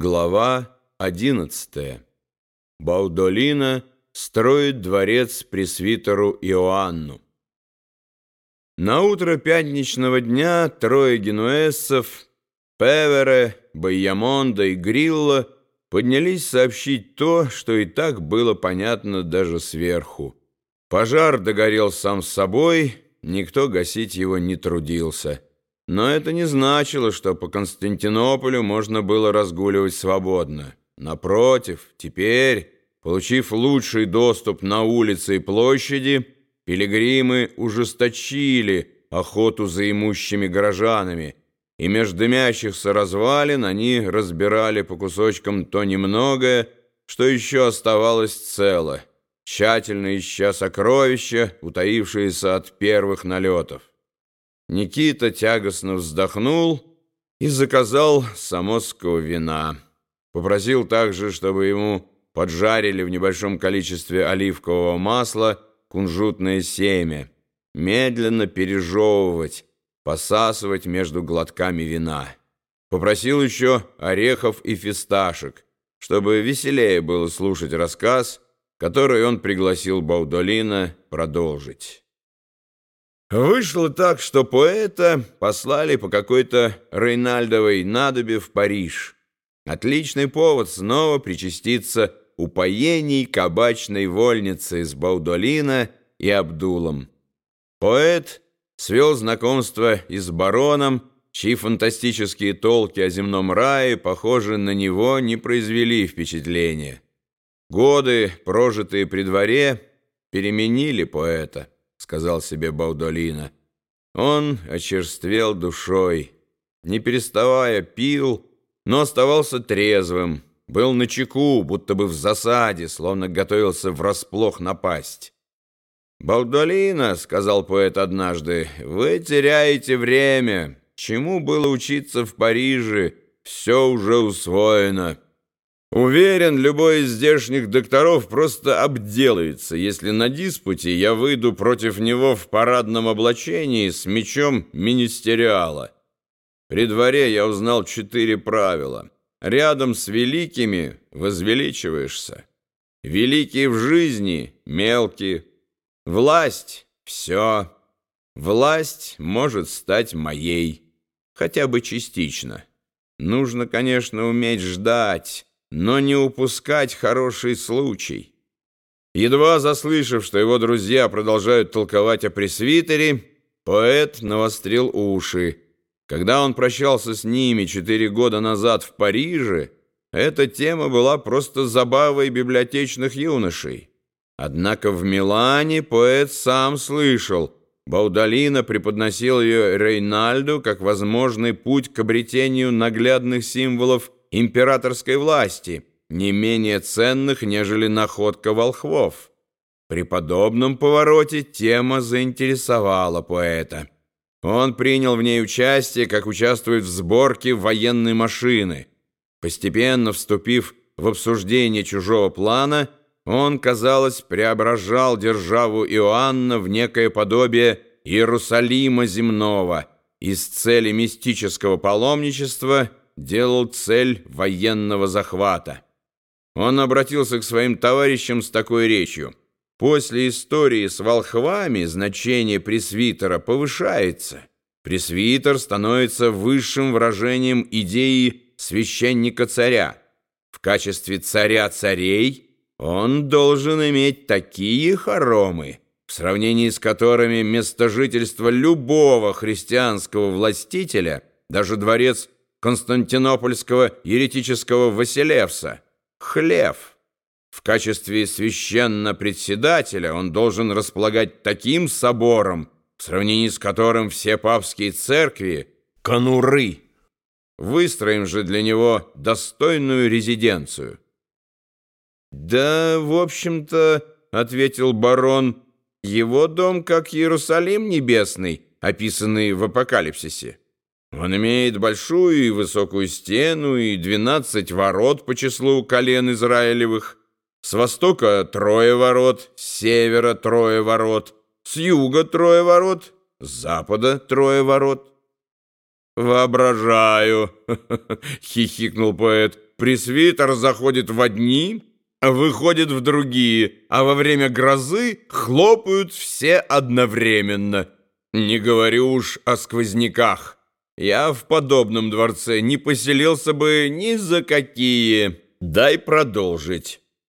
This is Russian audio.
Глава 11. Баудолино строит дворец пресвитеру Иоанну. На утро пятничного дня трое генуэзцев Певере, Байямонда и Грилло поднялись сообщить то, что и так было понятно даже сверху. Пожар догорел сам с собой, никто гасить его не трудился. Но это не значило, что по Константинополю можно было разгуливать свободно. Напротив, теперь, получив лучший доступ на улицы и площади, пилигримы ужесточили охоту за имущими горожанами, и меж дымящихся развалин они разбирали по кусочкам то немногое, что еще оставалось цело, тщательно ища сокровища, утаившиеся от первых налетов. Никита тягостно вздохнул и заказал самосского вина. Попросил также, чтобы ему поджарили в небольшом количестве оливкового масла кунжутное семя, медленно пережевывать, посасывать между глотками вина. Попросил еще орехов и фисташек, чтобы веселее было слушать рассказ, который он пригласил Баудолино продолжить. Вышло так, что поэта послали по какой-то Рейнальдовой надобе в Париж. Отличный повод снова причаститься упоений кабачной вольницы с Баудолино и Абдулом. Поэт свел знакомство и с бароном, чьи фантастические толки о земном рае, похоже, на него не произвели впечатления. Годы, прожитые при дворе, переменили поэта, сказал себе Баудолино. Он очерствел душой, не переставая пил, но оставался трезвым, был начеку, будто бы в засаде, словно готовился врасплох напасть. «Баудолино, — сказал поэт однажды, — вы теряете время. Чему было учиться в Париже, все уже усвоено. Уверен, любой из здешних докторов просто обделается, если на диспуте я выйду против него в парадном облачении с мечом министериала. При дворе я узнал 4 правила. Рядом с великими возвеличиваешься. Великие в жизни — мелкие. Власть — все. Власть может стать моей, хотя бы частично. Нужно, конечно, уметь ждать, но не упускать хороший случай». Едва заслышав, что его друзья продолжают толковать о пресвитере, поэт навострил уши. Когда он прощался с ними 4 года назад в Париже, эта тема была просто забавой библиотечных юношей. Однако в Милане поэт сам слышал, Баудолино преподносил ее Рейнальду как возможный путь к обретению наглядных символов императорской власти, не менее ценных, нежели находка волхвов. При подобном повороте тема заинтересовала поэта. Он принял в ней участие, как участвует в сборке военной машины. Постепенно вступив в обсуждение чужого плана, он, казалось, преображал державу Иоанна в некое подобие Иерусалима земного, из цели мистического паломничества делал цель военного захвата. Он обратился к своим товарищам с такой речью: «После истории с волхвами значение пресвитера повышается. Пресвитер становится высшим выражением идеи священника-царя. В качестве царя царей он должен иметь такие хоромы, в сравнении с которыми место жительства любого христианского властителя, даже дворец константинопольского еретического Василевса, хлев. В качестве священно-председателя он должен располагать таким собором, в сравнении с которым все папские церкви — конуры. Выстроим же для него достойную резиденцию». «Да, в общем-то, — ответил барон, — его дом как Иерусалим небесный, описанный в Апокалипсисе. Он имеет большую и высокую стену и 12 ворот по числу колен Израилевых. С востока 3 ворот, с севера 3 ворот, с юга 3 ворот, с запада 3 ворот». «Воображаю, — хихикнул поэт, — пресвитер заходит в одни, выходит в другие, а во время грозы хлопают все одновременно. Не говорю уж о сквозняках. Я в подобном дворце не поселился бы ни за какие. Дай продолжить.